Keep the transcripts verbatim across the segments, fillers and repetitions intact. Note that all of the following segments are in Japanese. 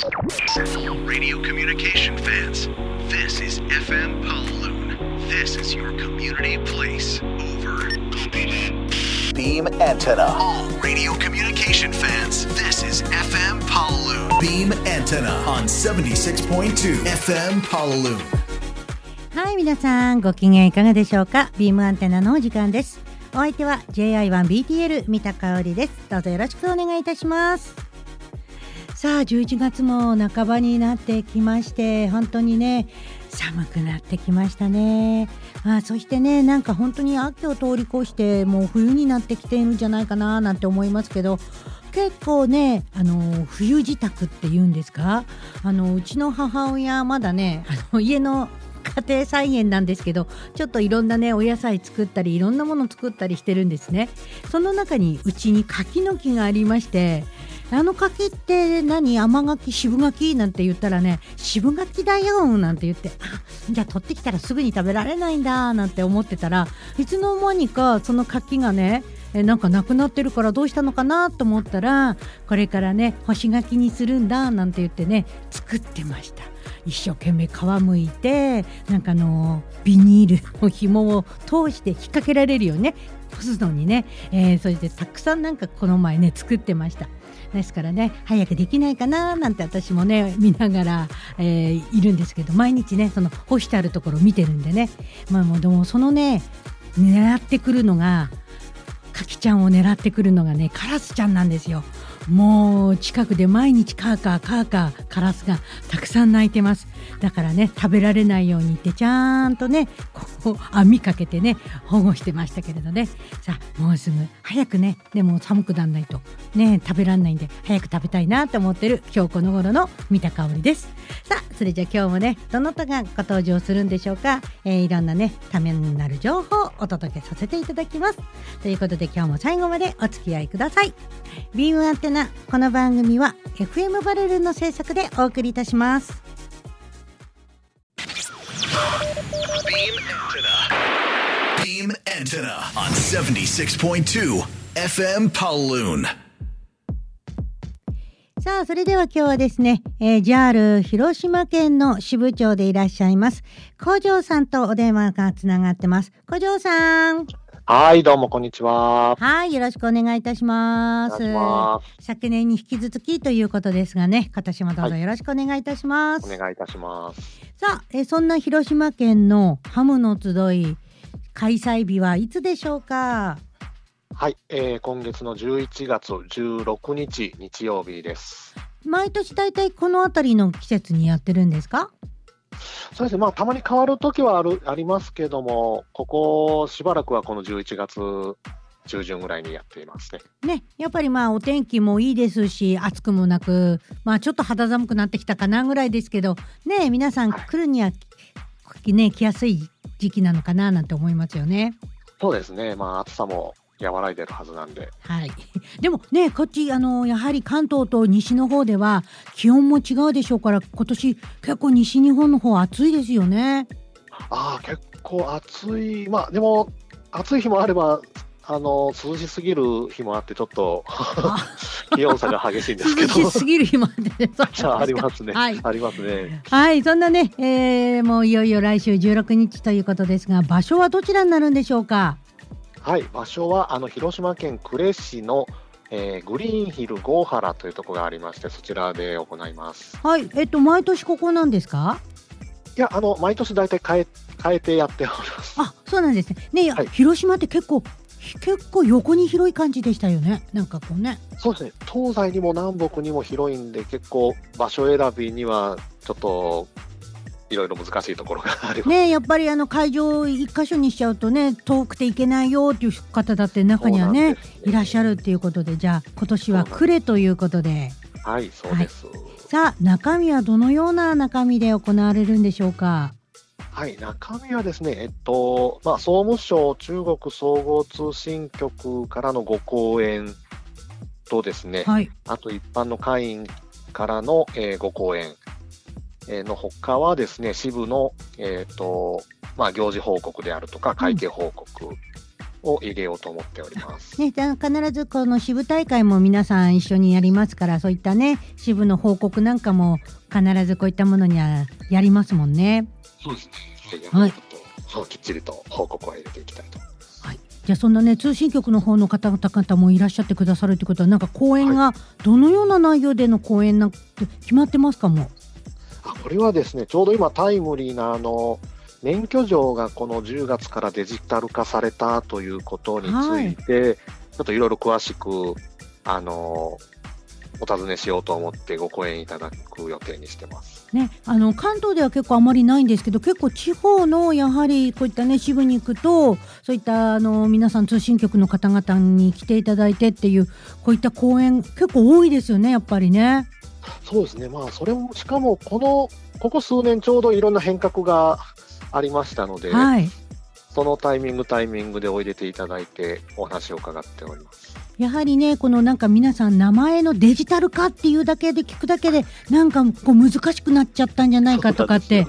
Radio communication fans, this is エフエム Pawloon. This is your community place. Over. Beam antenna. All radio communication fans, this is エフエム Pawloon. Beam antenna on セブンティシックスポイントツー エフエム Pawloon。 はい、皆さんご機嫌いかがでしょうか。ビームアンテナのお時間です。お相手は ジェイアイワンビーティーエル 三田香織です。どうぞよろしくお願いいたします。さあじゅういちがつも半ばになってきまして、本当にね寒くなってきましたね。あ、そしてねなんか本当に秋を通り越してもう冬になってきているんじゃないかななんて思いますけど、結構ねあの冬支度っていうんですか、あのうちの母親まだねあの家の家庭菜園なんですけど、ちょっといろんなねお野菜作ったりいろんなもの作ったりしてるんですね。その中にうちに柿の木がありまして、あの柿って何、甘柿渋柿なんて言ったらね、渋柿だよなんて言って、あ、じゃあ取ってきたらすぐに食べられないんだなんて思ってたら、いつの間にかその柿がねえなんかなくなってるからどうしたのかなと思ったら、これからね干し柿にするんだなんて言ってね作ってました。一生懸命皮むいて、なんかあのビニールの紐を通して引っ掛けられるよね干すのにね、えー、それでたくさんなんかこの前ね作ってました。ですからね早くできないかななんて私もね見ながら、えー、いるんですけど、毎日ねその干してあるところを見てるんでね、まあもうでもそのね狙ってくるのが柿ちゃんを狙ってくるのがねカラスちゃんなんですよ。もう近くで毎日カーカーカーカーカラスがたくさん鳴いてます。だからね食べられないようにってちゃんとねこう網かけてね保護してましたけれどね。さあもうすぐ早くね、でも寒くならないとね食べられないんで早く食べたいなと思ってる今日この頃の三田香織です。さあそれじゃあ今日もねどなたがご登場するんでしょうか。えー、いろんなねためになる情報をお届けさせていただきます。ということで今日も最後までお付き合いください。ビームアンテナ、この番組は エフエム バレルの制作でお送りいたします。 Beam antenna on セブンティシックスポイントツー エフエム Pawloon。 さあそれでは今日はですね、えー、ジャール 広島県の支部長でいらっしゃいます古城さんとお電話がつながってます。古城さん。 はい、どうもこんにちは。 はい、よろしくお願いいたします。 お願いします。 昨年に引き続きということですがね、今年もどうぞよろしくお願いいたします。 はい、お願いいたします。 さあ、えそんな広島県のハムの集い開催日はいつでしょうか。 はい、えー、今月のじゅういちがつじゅうろくにち日曜日です。 毎年だいたいこのあたりの季節にやってるんですか。 そうですね、まあたまに変わるときはあるありますけども、ここしばらくはこのじゅういちがつじゅうじゅんぐらいにやっていますね。 ね、やっぱりまあお天気もいいですし、暑くもなく、まあちょっと肌寒くなってきたかなぐらいですけど、ね、皆さん来るには、はい、ね、来やすい時期なのかななんて思いますよね。 そうですね、まあ暑さも和らいでるはずなんで、 はい、でもねこっちあのやはり関東と西の方では気温も違うでしょうから、今年結構西日本の方暑いですよね。 ああ結構暑い、まあでも暑い日もあればあの涼しすぎる日もあってちょっと気温差が激しいんですけど涼しすぎる日もあってねありますね、 はい、 ありますね。 はい、そんなね、えー、もういよいよ来週じゅうろくにちということですが、場所はどちらになるんでしょうか。 はい、場所はあの広島県呉市の、えー、グリーンヒル郷原というところがありまして、そちらで行います。 はい、えっと毎年ここなんですか。 いや、あの毎年だいたい変え変えてやっております。 あ、そうなんですね。ね、はい、広島って結構結構横に広い感じでしたよね。なんかこうね。 そうですね。東西にも南北にも広いんで、結構場所選びにはちょっといろいろ難しいところがありますね。 やっぱりあの会場一箇所にしちゃうとね、遠くて行けないよっていう方だって中には ね, ねいらっしゃるっていうことで、じゃあ今年は呉ということで。 はい、そうです、はい、 さあ中身はどのような中身で行われるんでしょうか。 はい、中身はですね、えっとまあ、総務省中国総合通信局からのご講演とですね、はい、あと一般の会員からの、えー、ご講演の他はですね、支部の、えーとまあ、行事報告であるとか会計報告、うん、 を入れようと思っております。 ね、必ずこの支部大会も皆さん一緒にやりますから、そういったね支部の報告なんかも必ずこういったものにはやりますもんね。 そうですね。はい、そうきっちりと報告を入れていきたいと。 はい、じゃあそんなね通信局の方の方々もいらっしゃってくださるということは、なんか講演がどのような内容での講演なんて決まってますかも。 あ、これはですね、ちょうど今タイムリーなあの免許状がこのじゅうがつからデジタル化されたということについて、はい、ちょっといろいろ詳しくあのお尋ねしようと思ってご講演いただく予定にしてます。 ね、あの関東では結構あまりないんですけど、結構地方のやはりこういったね支部に行くと、そういったあの皆さん通信局の方々に来ていただいてっていうこういった講演結構多いですよね、やっぱりね。 そうですね。まあそれもしかもこのここ数年ちょうどいろんな変革がありましたので、はい、そのタイミングタイミングでおいでていただいてお話を伺っております。 やはりねこのなんか皆さん名前のデジタル化っていうだけで聞くだけでなんかこう難しくなっちゃったんじゃないかとかって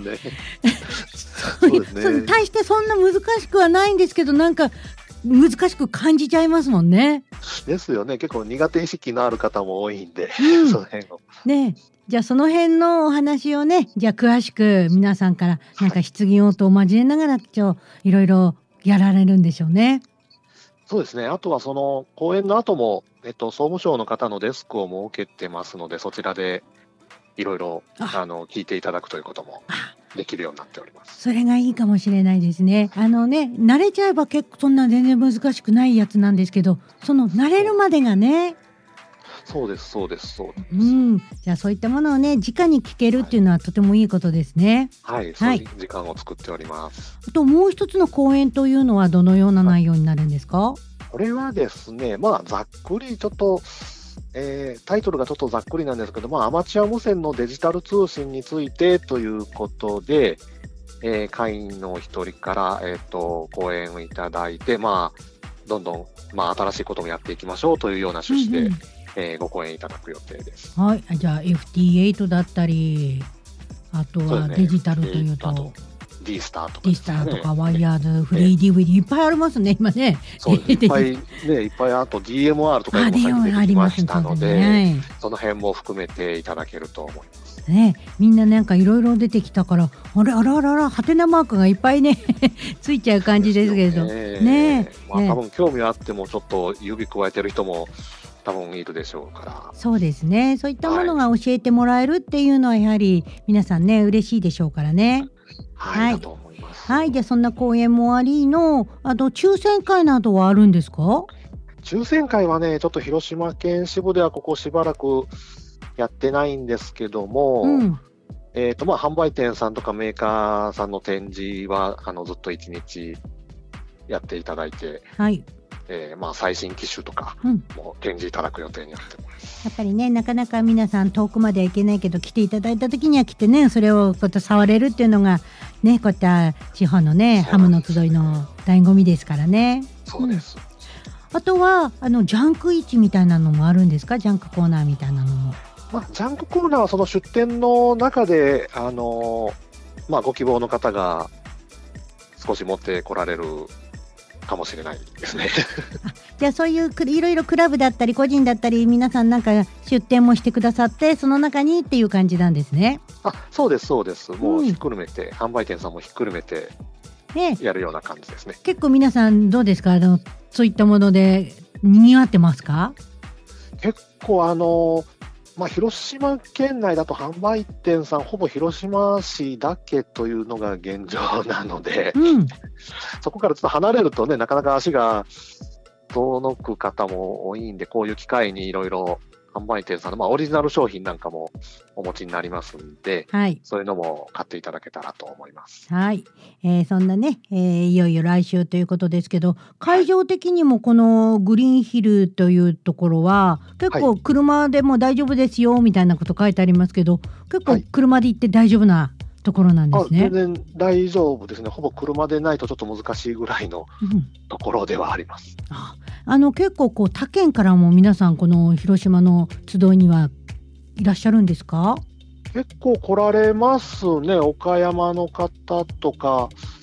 大してそんな難しくはないんですけど、なんか難しく感じちゃいますもんね。 ですよね。結構苦手意識のある方も多いんで、うん、その辺をね。じゃあその辺のお話をね、じゃあ詳しく皆さんからなんか質疑応答を交えながらちょいろいろやられるんでしょうね。 そうですね。あとはその講演の後も、えっと、総務省の方のデスクを設けてますので、そちらでいろいろあの聞いていただくということもできるようになっております。 それがいいかもしれないですね。あのね、慣れちゃえば結構そんな全然難しくないやつなんですけど、その慣れるまでがね。 そうですそうですそうです、 うん、じゃあそういったものをね直に聞けるっていうのはとてもいいことですね。 はい、はい、そういう時間を作っております。 あともう一つの講演というのはどのような内容になるんですか？ これはですね、まあざっくりちょっと、えー、タイトルがちょっとざっくりなんですけど、まあ、アマチュア無線のデジタル通信についてということで、えー、会員の一人から、えー、と講演をいただいて、まあ、どんどん、まあ、新しいこともやっていきましょうというような趣旨で、うんうんえー、ご講演いただく予定です。 はい、じゃあ エフティーエイト だったり、あとはデジタルというと、 ね、D スターとか、ね、 D スターとかワイヤーズ、フリー ディーブイディー いっぱいありますね今ね。 そうですいっぱいねいっぱいあと ディーエムアール とかも最近出てきましたので、ね、その辺も含めていただけると思います。 ね、みんななんかいろいろ出てきたから、あれあらあらあらハテナマークがいっぱいねついちゃう感じですけどね。 ねまあ、多分興味あってもちょっと指加えてる人も多分いるでしょうから。 そうですね。そういったものが教えてもらえるっていうのはやはり皆さんね嬉しいでしょうからね。 はい、はい、だと思います。 はい、じゃあそんな講演もありの、あと抽選会などはあるんですか？ 抽選会はねちょっと広島県支部ではここしばらくやってないんですけども、うん、えーとまあ、販売店さんとかメーカーさんの展示はあのずっといちにちやっていただいて、はいえーまあ、最新機種とかも展示いただく予定になってます、 うん、やっぱりねなかなか皆さん遠くまでは行けないけど来ていただいた時には来てねそれをこうやって触れるっていうのがねこういった地方のねハムの集いの醍醐味ですからね。 そうです、 うん、あとはあのジャンク市みたいなのもあるんですか？ジャンクコーナーみたいなのも。 まあ、ジャンクコーナーはその出店の中で、あのーまあ、ご希望の方が少し持ってこられるかもしれないですねじゃあそういういろいろクラブだったり個人だったり皆さんなんか出店もしてくださってその中にっていう感じなんですね。 あ、そうですそうです。もうひっくるめて、うん、販売店さんもひっくるめてやるような感じですね。ね、 結構皆さんどうですか？あのそういったもので賑わってますか？ 結構あのーまあ、広島県内だと販売店さんほぼ広島市だけというのが現状なので、うん、そこからちょっと離れるとねなかなか足が遠く方も多いんでこういう機会にいろいろ販売店さんの、まあ、オリジナル商品なんかもお持ちになりますんで、はい、そういうのも買っていただけたらと思います。 はい、えー、そんなね、えー、いよいよ来週ということですけど会場的にもこのグリーンヒルというところは結構車でも大丈夫ですよみたいなこと書いてありますけど結構車で行って大丈夫なところなんですね。 あ、全然大丈夫ですね。ほぼ車でないとちょっと難しいぐらいのところではあります、 うん、ああの結構こう他県からも皆さんこの広島の集いにはいらっしゃるんですか？ 結構来られますね。岡山の方とか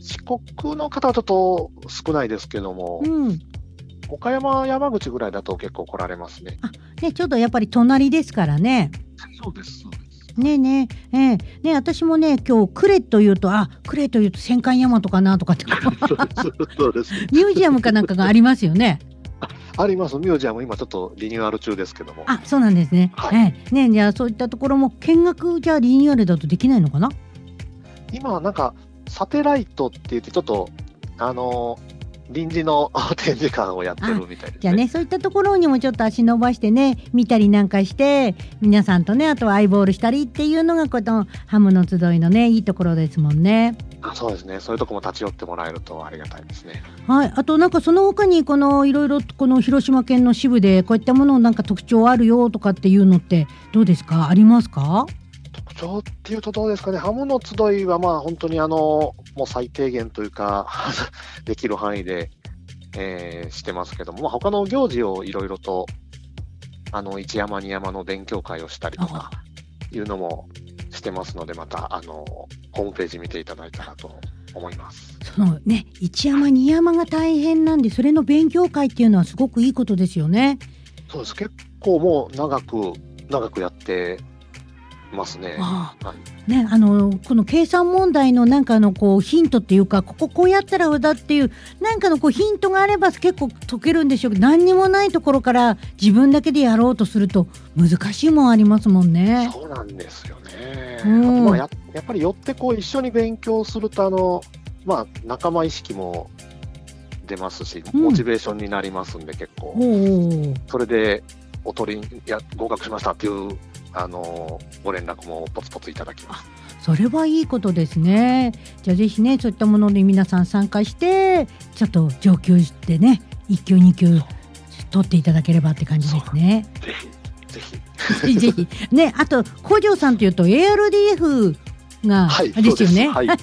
四国の方はちょっと少ないですけども、うん、岡山、山口ぐらいだと結構来られますね。 あ、ね、ちょっとやっぱり隣ですからね。 そうです、そうです。 ねえねえ、えー、ね私もね今日呉というとあ呉というと戦艦大和かなとかってそうです、 ミュージアムかなんかがありますよね。 あります。ミュージアム今ちょっとリニューアル中ですけども。 あ、そうなんですね。はい、えー、ねじゃあそういったところも見学じゃあリニューアルだとできないのかな。 今なんかサテライトって言ってちょっとあのー臨時の展示館をやってるみたいですね。 じゃあねそういったところにもちょっと足伸ばしてね見たりなんかして皆さんとねあとはアイボールしたりっていうのがこのハムの集いのねいいところですもんね。 あ、そうですね。そういうところも立ち寄ってもらえるとありがたいですね。 はい。あとなんかその他にこのいろいろこの広島県の支部でこういったものなんか特徴あるよとかっていうのってどうですか、ありますか？ 特徴っていうとどうですかね。ハムの集いはまあ本当にあのもう最低限というかできる範囲で、えー、してますけども、まあ、他の行事をいろいろとあの一山二山の勉強会をしたりとかいうのもしてますので、またあのホームページ見ていただいたらと思います。 そのね一山二山が大変なんでそれの勉強会っていうのはすごくいいことですよね。 そうです。結構もう長く長くやってますね。 ああ、はい、ね、あのこの計算問題のなんかのこうヒントっていうかこここうやったらだっていうなんかのこうヒントがあれば結構解けるんでしょうけど何にもないところから自分だけでやろうとすると難しいもんありますもんね。 そうなんですよね。うん、あとまあ や, やっぱりよってこう一緒に勉強するとあの、まあ、仲間意識も出ますしモチベーションになりますんで、うん、結構それでお取りや合格しましたっていうあのご連絡もポツポツいただきます。 それはいいことですね。じゃあぜひねそういったものに皆さん参加してちょっと上級してねいっ級に級取っていただければって感じですね。 ぜひぜひぜひね。あと工場さんというと エーアールディーエフ が、はい、ですよね。はいはい、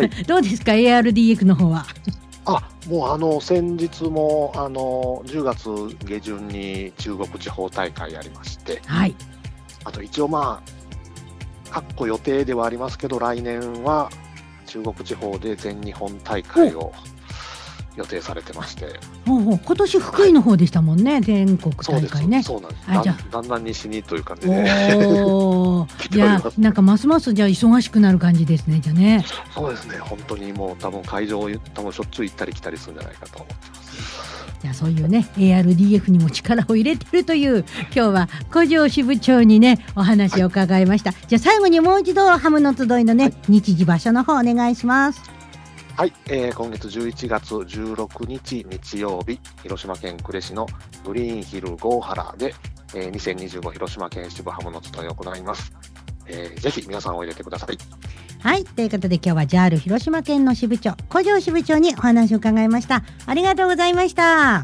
どうですか エーアールディーエフ の方は。 あ、もうあの先日もあのじゅうがつ下旬に中国地方大会やりまして、 はい、 あと一応まあかっこ予定ではありますけど来年は中国地方で全日本大会を予定されてまして、 ほうほう今年福井の方でしたもんね、はい、全国大会ね。 そうなんです。あ、じゃあだんだん西にという感じで、ね、 おいやなんかますますじゃあ忙しくなる感じですね。じゃあね。 そうですね。本当にもう多分会場多分しょっちゅう行ったり来たりするんじゃないかと思ってます。 じゃあそういうね エーアールディーエフ にも力を入れてるという今日は古城支部長にねお話を伺いました、はい、じゃあ最後にもう一度ハムの集いのね、はい、日時場所の方お願いします。 はい、えー、今月じゅういちがつじゅうろくにち日曜日広島県呉市のグリーンヒル郷原で、えー、にせんにじゅうご広島県支部ハムの集いを行います、えー、ぜひ皆さんお入れてください。 はい、ということで今日は ジャール 広島県の支部長古城支部長にお話を伺いました。ありがとうございました。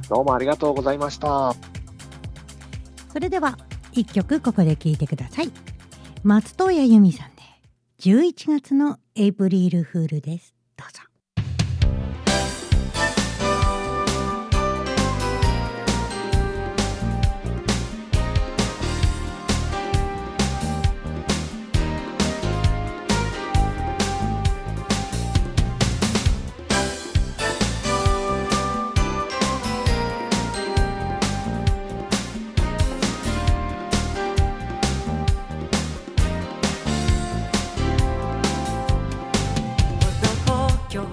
どうもありがとうございました。 それではいっきょくここで聴いてください。松任谷由実さんでじゅういちがつのエイプリルフールです。どうぞ。 今日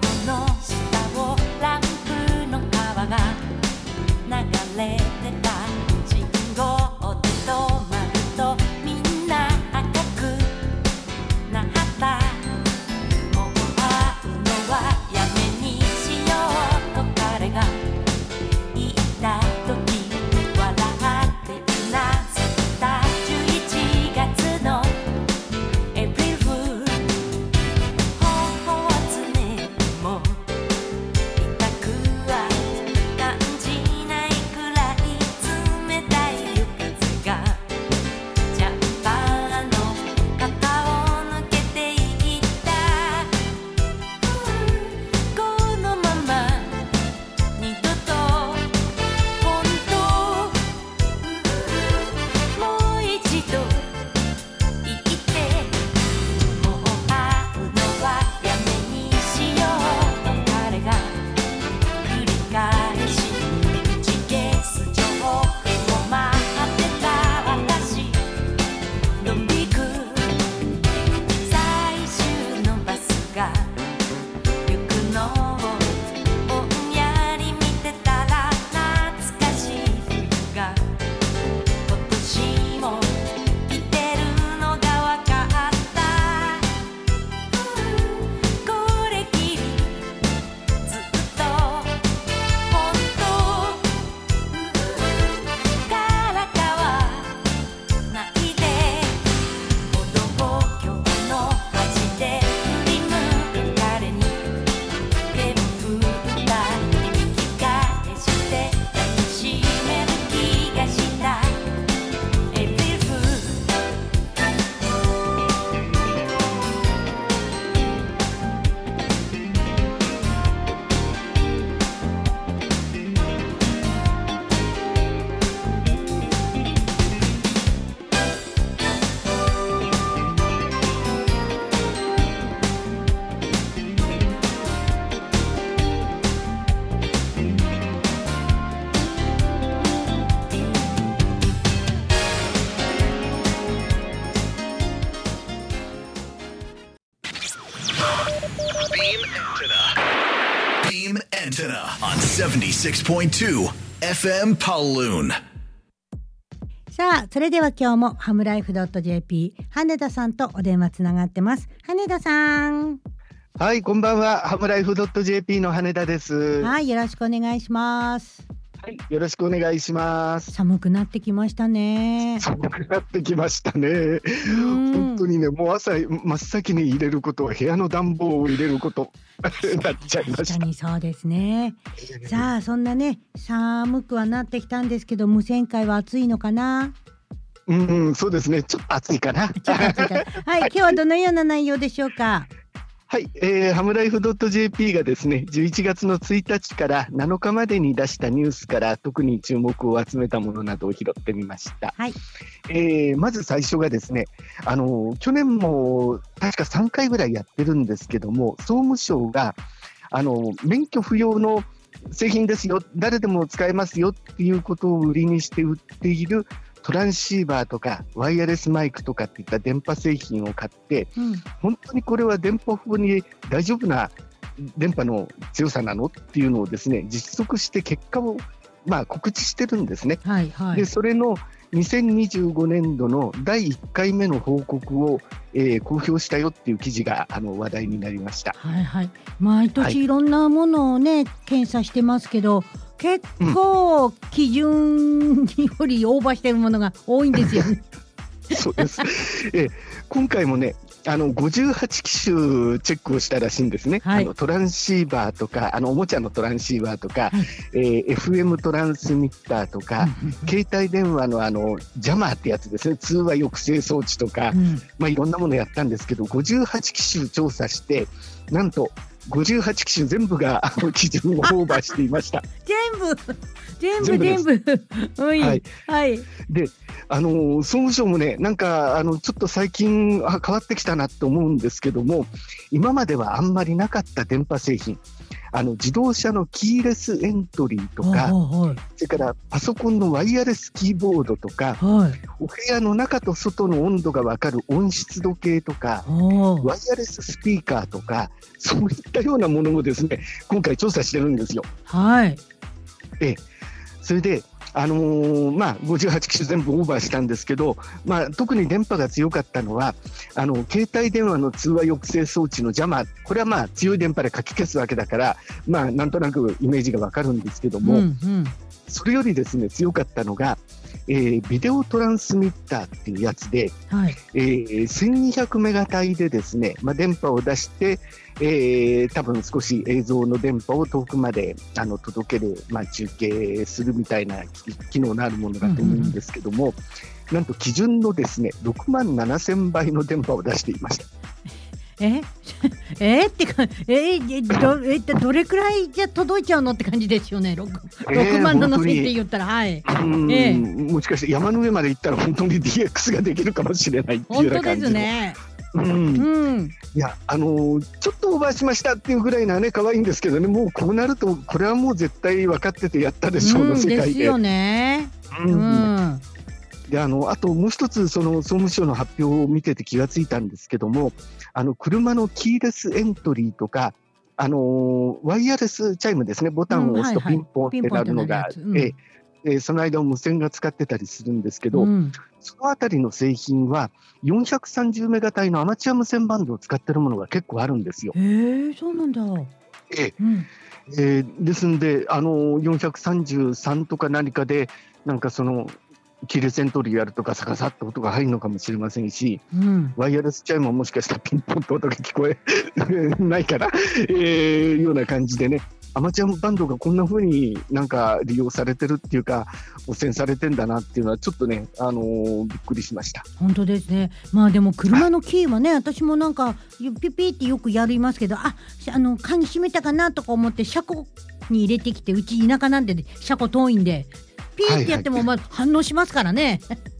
Beam Antenna on セブンティシックスポイントツー エフエム Pawloon。 さあ、それでは今日もハムライフ .jp 羽田さんとお電話つながってます。羽田さん。 はい、こんばんは。ハムライフ .jp の羽田です。 はい、よろしくお願いします。 はい、よろしくお願いします。 寒くなってきましたね。 寒くなってきましたね。本当にね、もう朝真っ先に入れることは部屋の暖房を入れることになっちゃいました。 確かにそうですね。さあ、そんなね、寒くはなってきたんですけど、無線界は暑いのかな。 うん、そうですね。ちょっと暑いかな。 ちょっと暑いかな。はい、今日はどのような内容でしょうか。 はい、えー、ハムライフ .jp がですね、じゅういちがつのついたちからなのかまでに出したニュースから特に注目を集めたものなどを拾ってみました。 はい。 えー、まず最初がですね、あの去年も確かさんかいぐらいやってるんですけども、総務省があの免許不要の製品ですよ、誰でも使えますよっていうことを売りにして売っているトランシーバーとかワイヤレスマイクとかっていった電波製品を買って、うん、本当にこれは電波法に大丈夫な電波の強さなのっていうのをですね、実測して結果を、まあ、告知してるんですね。 はいはい、 でそれのにせんにじゅうごねんどのだいいっかいめの報告を、えー、公表したよっていう記事があの話題になりました。 はいはい、毎年いろんなものをね、はい、検査してますけど、結構基準によりオーバーしているものが多いんですよね。 そうです、えー、今回もね、あのごじゅうはちきしゅチェックをしたらしいんですね。はい、あのトランシーバーとか、あのおもちゃのトランシーバーとか、はい、えー、エフエム トランスミッターとか、携帯電話のあのジャマーってやつですね、通話抑制装置とか、うん、まあ、いろんなものやったんですけど、ごじゅうはちきしゅ調査して、なんとごじゅうはちきしゅ全部があの基準をオーバーしていました。 全部全部全部はい、 はいはい、 であの総務省もね、なんかあのちょっと最近あ変わってきたなと思うんですけども、今まではあんまりなかった電波製品、あの自動車のキーレスエントリーとか、はい、それからパソコンのワイヤレスキーボードとか、はい、お部屋の中と外の温度が分かる温湿度計とか、ワイヤレススピーカーとか、そういったようなものをですね、今回調査してるんですよ。 はい。 えそれであのーまあ、ごじゅうはちきしゅ全部オーバーしたんですけど、まあ、特に電波が強かったのはあの携帯電話の通話抑制装置のジャマー、これはまあ強い電波でかき消すわけだから、まあ、なんとなくイメージがわかるんですけども、うんうん、それよりですね強かったのが、えー、ビデオトランスミッターっていうやつで、はい、えー、せんにひゃくメガ帯でですね、まあ、電波を出して、えー、多分少し映像の電波を遠くまであの届ける、まあ、中継するみたいな機能のあるものだと思うんですけども、うんうん、なんと基準のですねろくまんななせんばいの電波を出していました。 ええー、ってかえー、ど, えー、どれくらいじゃ届いちゃうのって感じですよね。 6, 6万ななせんって言ったら、はい、 うん、えー、もしかして山の上まで行ったら本当に ディーエックス ができるかもしれないっていうような感じの。 本当ですね。 うんうん、いやあのー、ちょっとオーバーしましたっていうぐらいなね可愛いんですけどね、もうこうなるとこれはもう絶対分かっててやったでしょうの、うん、世界でですよね。 うん、うんであのあともう一つその総務省の発表を見てて気がついたんですけども、あの車のキーレスエントリーとか、あのー、ワイヤレスチャイムですね、ボタンを押すとピンポンってなるのが、その間を無線が使ってたりするんですけど、うん、そのあたりの製品はよんひゃくさんじゅうメガ帯のアマチュア無線バンドを使ってるものが結構あるんですよ。 へー、そうなんだ。 ええうんえー、ですんで、あのー、よんひゃくさんじゅうさんとか何かでなんかそのキーレスエントリーやるとかサカサッと音が入るのかもしれませんし、うん、ワイヤレスチャイムはもしかしたらピンポンと音が聞こえないから、えー、ような感じでね、アマチュアバンドがこんな風になんか利用されてるっていうか汚染されてんだなっていうのはちょっとね、あのー、びっくりしました。 本当ですね。まあでも車のキーはね、私もなんかピピってよくやりますけど、ああの鍵閉めたかなとか思って車庫に入れてきて、うち田舎なんで、ね、車庫遠いんでピーってやってもまあ反応しますからね。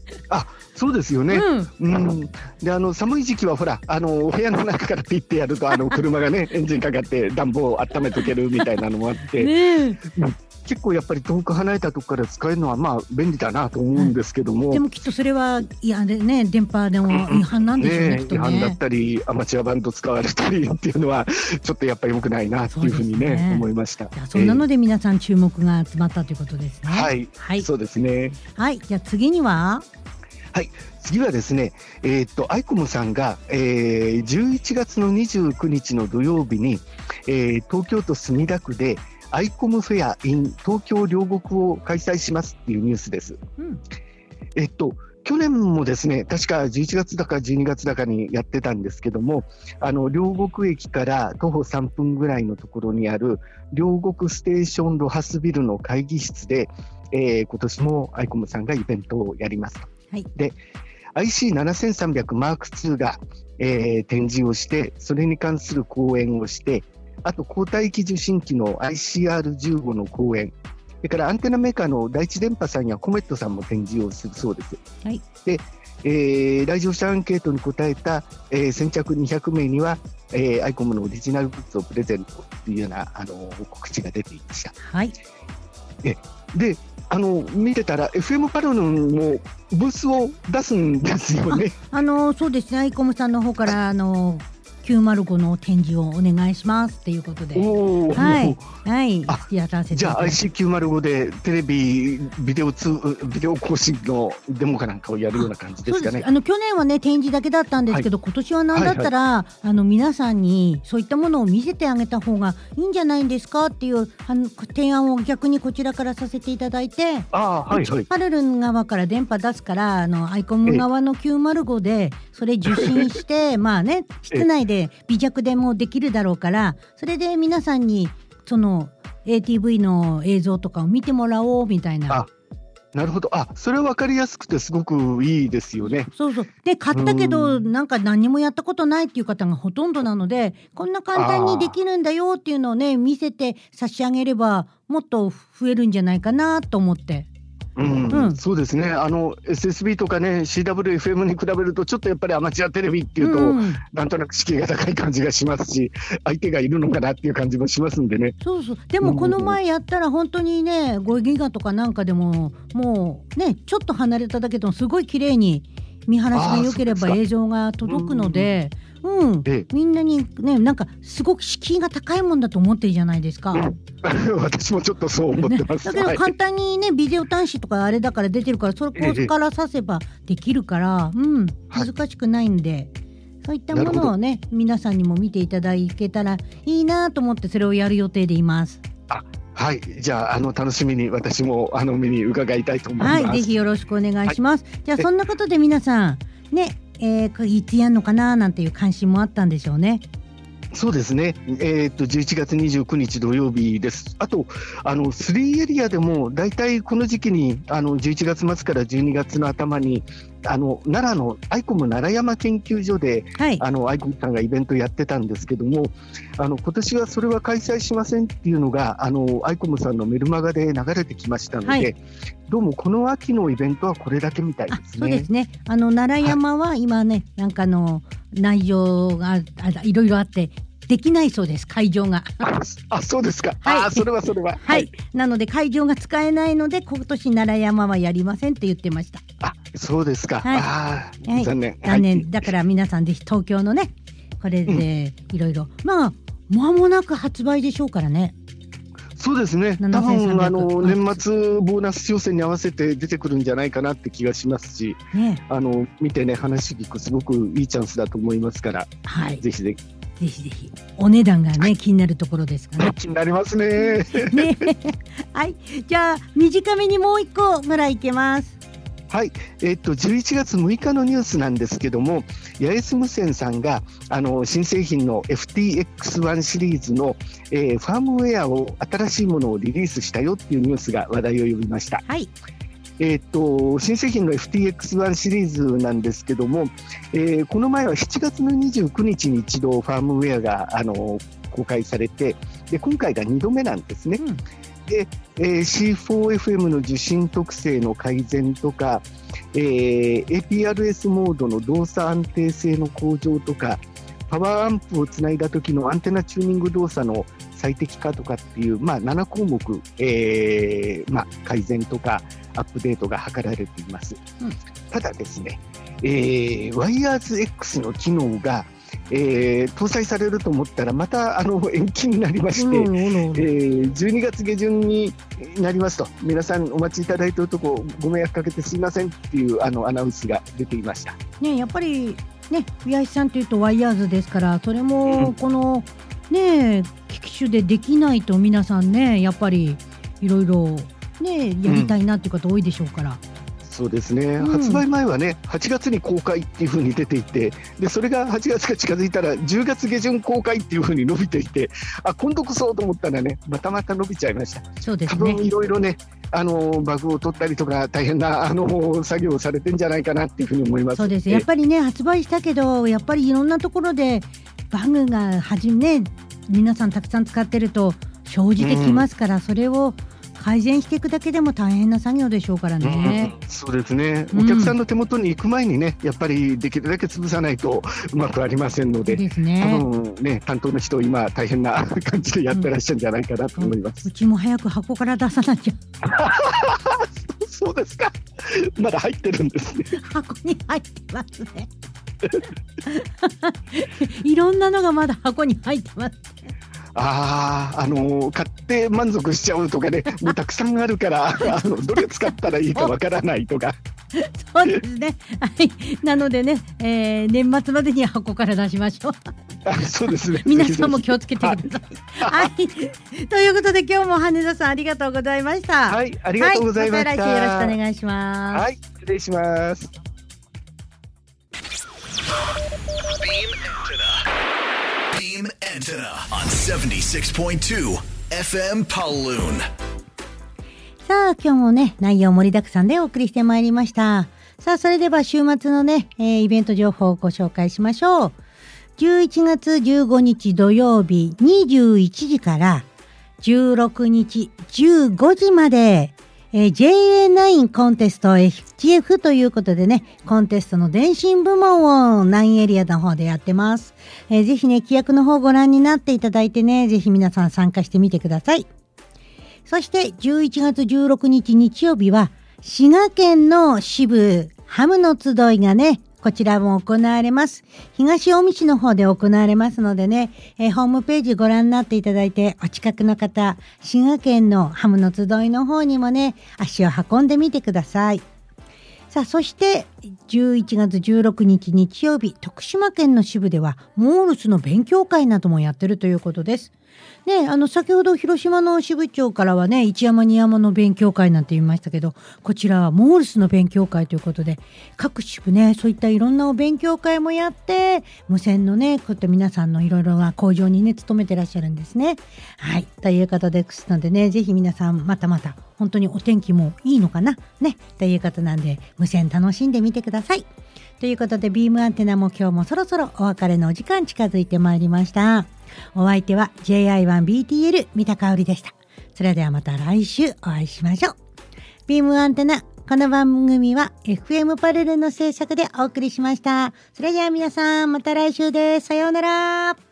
あ、そうですよね、うんうん、であの寒い時期はほらあの部屋の中からピッてやるとあの車がねエンジンかかって暖房を温めとけるみたいなのもあってね、うん、結構やっぱり遠く離れたところから使えるのはまあ便利だなと思うんですけども、うん、 でもきっとそれはいやで、ね、電波でも違反なんでしょう ね, ね, ね違反だったりアマチュアバンド使われたりっていうのはちょっとやっぱり良くないなっていうふうに ね, ね思いました。 じゃあそんなので皆さん注目が集まったということですね。 はい、はい、そうですね。 はい、じゃあ次にははい、次はですね、えー、っとアイコムさんが、えー、じゅういちがつのにじゅうくにちの土曜日に、えー、東京都墨田区でアイコムフェア in 東京両国を開催しますっていうニュースです、うん、えっと去年もですね確かじゅういちがつだかじゅうにがつだかにやってたんですけども、あの両国駅から徒歩さんぷんぐらいのところにある両国ステーションロハスビルの会議室で、えー、今年もアイコムさんがイベントをやりますと、はい、で アイシーななせんさんびゃくマークツー が、えー、展示をしてそれに関する講演をして、あと交代機受信機の アイシーアールじゅうご の講演、それからアンテナメーカーの第一電波さんやコメットさんも展示をするそうです、はい、で、えー、来場者アンケートに答えた、えー、先着にひゃくめいには、えー、アイコムのオリジナルグッズをプレゼントというようなあの告知が出ていました、はい、で, であの見てたら エフエム パルルンもブースを出すんですよね。 あ、あのそうですね、アイコムさんの方からあのきゅうまるごの展示をお願いしますっていうことで、はいはい、やらせてじゃあ アイシーきゅうまるご でテレビビデオツービデオ更新のデモかなんかをやるような感じですかね。 あの去年はね展示だけだったんですけど、はい、今年は何だったら、はいはい、あの皆さんにそういったものを見せてあげた方がいいんじゃないんですかっていうあの提案を逆にこちらからさせていただいて、あ、はいはい、パルルン側から電波出すからあのアイコム側のきゅうまるごでそれ受信してまあね室内で微弱でもできるだろうから、それで皆さんにその エーティーブイ の映像とかを見てもらおうみたいな。 あ、なるほど。あ、それは分かりやすくてすごくいいですよね。 そうそう。で買ったけどなんか何もやったことないっていう方がほとんどなので、こんな簡単にできるんだよっていうのをね見せて差し上げればもっと増えるんじゃないかなと思って。 うんうん、そうですね、あの エスエスビー とかね シーダブリューエフエム に比べるとちょっとやっぱりアマチュアテレビっていうと、うん、なんとなく敷居が高い感じがしますし、相手がいるのかなっていう感じもしますんでね。 そうそう。でもこの前やったら本当にねごギガとかなんかでももうねちょっと離れただけでもすごい綺麗に見晴らしが良ければ映像が届くので、うん、ええ、みんなにねなんかすごく敷居が高いもんだと思ってるじゃないですか、うん、 私もちょっとそう思ってます、 ね、だけど簡単にねビデオ端子とかあれだから出てるからそれこからさせばできるから、うん、難しくないんで、はい、そういったものをね皆さんにも見ていただけたらいいなと思ってそれをやる予定でいます。 あ、はい、じゃあ、あの楽しみに私もあの目に伺いたいと思います。 はい、ぜひよろしくお願いします、はい、じゃあそんなことで皆さんねえー、いつやんのかななんていう関心もあったんでしょうね。 そうですね、えー、っとじゅういちがつにじゅうくにち土曜日です。あとあのスリーエリアでもだいたいこの時期にあのじゅういちがつまつからじゅうにがつの頭にあの奈良のアイコム奈良山研究所で、はい、あのアイコムさんがイベントやってたんですけども、あの今年はそれは開催しませんっていうのがあのアイコムさんのメルマガで流れてきましたので、はい、どうもこの秋のイベントはこれだけみたいですね。 あ、そうですね。あの奈良山は今ね、はい、なんかの内情がいろいろあってできないそうです、会場が。 あ, あそうですか、はい、あそれはそれは、 はい、はい、なので会場が使えないので今年奈良山はやりませんって言ってました。 あ、そうですか、はい、あ、はい、残念残念、はい、だから皆さんぜひ東京のねこれでいろいろまあ間もなく発売でしょうからね。 そうですね、多分あの年末ボーナス抽選に合わせて出てくるんじゃないかなって気がしますし、ね、あの見てね話聞くすごくいいチャンスだと思いますから、はい、ぜひぜひぜひぜひお値段がね、はい、気になるところですかね。 気になりますね。 ねはい、じゃあ短めにもう一個ぐらいいけます。 はい、えー、っとじゅういちがつむいかのニュースなんですけども、八重洲無線さんがあの新製品の エフティーエックスワン シリーズの、えー、ファームウェアを新しいものをリリースしたよっていうニュースが話題を呼びました。はい、えー、っと新製品の エフティーエックスワン シリーズなんですけども、えー、この前はしちがつのにじゅうくにちに一度ファームウェアがあの公開されて、で今回がにどめなんですね。うんで、えー、シーフォーエフエム の受信特性の改善とか、えー、エーピーアールエス モードの動作安定性の向上とか、パワーアンプをつないだ時のアンテナチューニング動作の最適化とかっていう、まあ、ななこうもく、えーまあ、改善とかアップデートが図られています、うん、ただですね、えー、ワイヤーズ X の機能が、えー、搭載されると思ったらまたあの延期になりまして、うんうんうん、えー、じゅうにがつげじゅんになりますと、皆さんお待ちいただいているとこご迷惑かけてすいませんっていうあのアナウンスが出ていました、 ね、やっぱりね、宮石さんというとワイヤーズですから、それもこの、うん、ね機種でできないと皆さんね、やっぱりいろいろねやりたいなっていう方多いでしょうから、うん、 そうですね、うん、発売前はねはちがつに公開っていう風に出ていて、でそれがはちがつが近づいたらじゅうがつげじゅん公開っていう風に伸びていて、あ今度こそと思ったらねまたまた伸びちゃいました。 そうですね、 多分いろいろねあのバグを取ったりとか大変なあの作業をされてんじゃないかなっていうふうに思います。 そうです、やっぱりね発売したけどやっぱりいろんなところでバグがはじめ、ね、皆さんたくさん使ってると生じてきますから、うん、それを改善していくだけでも大変な作業でしょうからね、 うん、そうですね、お客さんの手元に行く前にね、やっぱりできるだけ潰さないとうまくありませんので、 そうですね、 多分ね担当の人今大変な感じでやってらっしゃるんじゃないかなと思います、 うん、うちも早く箱から出さなきゃそうですか、まだ入ってるんですね。 箱に入ってますねいろんなのがまだ箱に入ってます。 ああ、あのー、買って満足しちゃうとかね、もうたくさんあるからあのどれ使ったらいいかわからないとかそうですね、はい、なのでね、えー、年末までに箱から出しましょうあそうですね皆さんも気をつけてください、はいはい、ということで今日も羽田さんありがとうございました。 はい、ありがとうございました、はい、 また来週よろしくお願いします。 はい、失礼します。 Beam Antenna on セブンティシックスポイントツー エフエム Pawloon。 さあ今日もね内容盛りだくさんでお送りしてまいりました。さあそれでは週末のね、えー、イベント情報をご紹介しましょう。じゅういちがつじゅうごにち土曜日にじゅういちじからじゅうろくにちじゅうごじまで、えー、ジェイエーナイン コンテスト エイチエフ ということでね、コンテストの電信部門をナインエリアの方でやってます。えー、ぜひね、規約の方ご覧になっていただいてね、ぜひ皆さん参加してみてください。そしてじゅういちがつじゅうろくにち日曜日は、滋賀県の支部ハムの集いがね、こちらも行われます。東近江市の方で行われますのでね、えー、ホームページご覧になっていただいて、お近くの方、滋賀県のハムの集いの方にもね、足を運んでみてください。さあ、そしてじゅういちがつじゅうろくにち日曜日、徳島県の支部ではモールスの勉強会などもやってるということです。ね、あの先ほど広島の支部長からはね、一山二山の勉強会なんて言いましたけど、こちらはモールスの勉強会ということで、各支部ね、そういったいろんなお勉強会もやって、無線のね、こういった皆さんのいろいろな工場にね、勤めてらっしゃるんですね。はい、ということですのでね、ぜひ皆さんまたまた本当にお天気もいいのかなね、ということなんで、無線楽しんでみてください。ということで、ビームアンテナも今日もそろそろお別れのお時間近づいてまいりました。お相手は ジェイアイワンビーティーエル 三田香織でした。それではまた来週お会いしましょう。ビームアンテナ、この番組は エフエム パレルの制作でお送りしました。それでは皆さんまた来週です。さようなら。